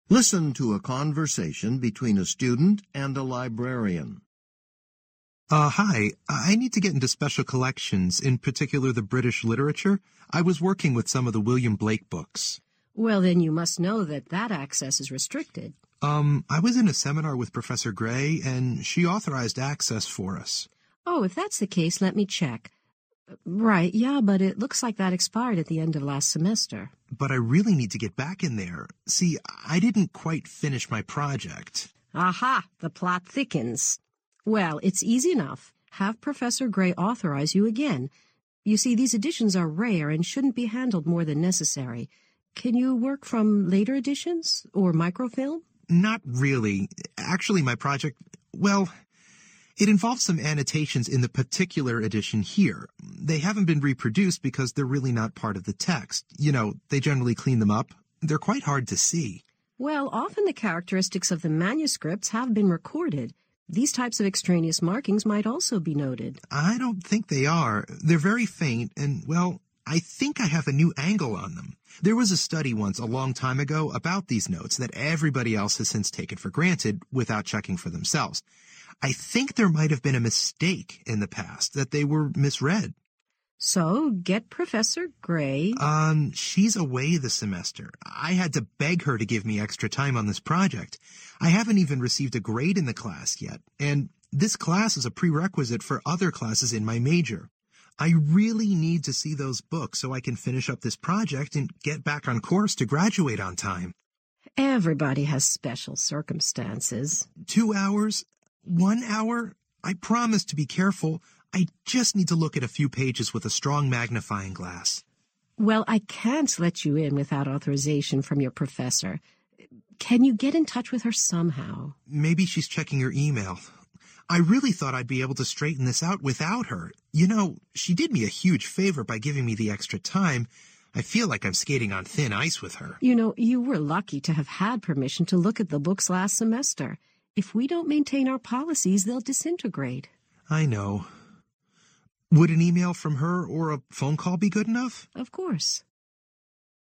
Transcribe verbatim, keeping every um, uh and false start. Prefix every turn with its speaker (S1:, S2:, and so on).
S1: Listen to a conversation between a student and a librarian.
S2: Uh, hi. I need to get into special collections, in particular the British literature. I was working with some of the William Blake books.
S3: Well, then you must know that that access is restricted.
S2: Um, I was in a seminar with Professor Gray, and she authorized access for us.
S3: Oh, if that's the case, let me check. Right, yeah, but it looks like that expired at the end of last semester.
S2: But I really need to get back in there. See, I didn't quite finish my project.
S3: Aha, the plot thickens. Well, it's easy enough. Have Professor Gray authorize you again. You see, these editions are rare and shouldn't be handled more than necessary. Can you work from later editions or microfilm?
S2: Not really. Actually, my project, well, it involves some annotations in the particular edition here. They haven't been reproduced because they're really not part of the text. You know, they generally clean them up. They're quite hard to see.
S3: Well, often the characteristics of the manuscripts have been recorded. These types of extraneous markings might also be noted.
S2: I don't think they are. They're very faint, and, well, I think I have a new angle on them. There was a study once a long time ago about these notes that everybody else has since taken for granted without checking for themselves. I think there might have been a mistake in the past, that they were misread.
S3: So, get Professor Gray.
S2: Um, she's away this semester. I had to beg her to give me extra time on this project. I haven't even received a grade in the class yet, and this class is a prerequisite for other classes in my major. I really need to see those books so I can finish up this project and get back on course to graduate on time.
S3: Everybody has special circumstances.
S2: Two hours? One hour? I promise to be careful. I just need to look at a few pages with a strong magnifying glass.
S3: Well, I can't let you in without authorization from your professor. Can you get in touch with her somehow?
S2: Maybe she's checking her email. I really thought I'd be able to straighten this out without her. You know, she did me a huge favor by giving me the extra time. I feel like I'm skating on thin ice with her.
S3: You know, you were lucky to have had permission to look at the books last semester. If we don't maintain our policies, they'll disintegrate.
S2: I know. Would an email from her or a phone call be good enough?
S3: Of course.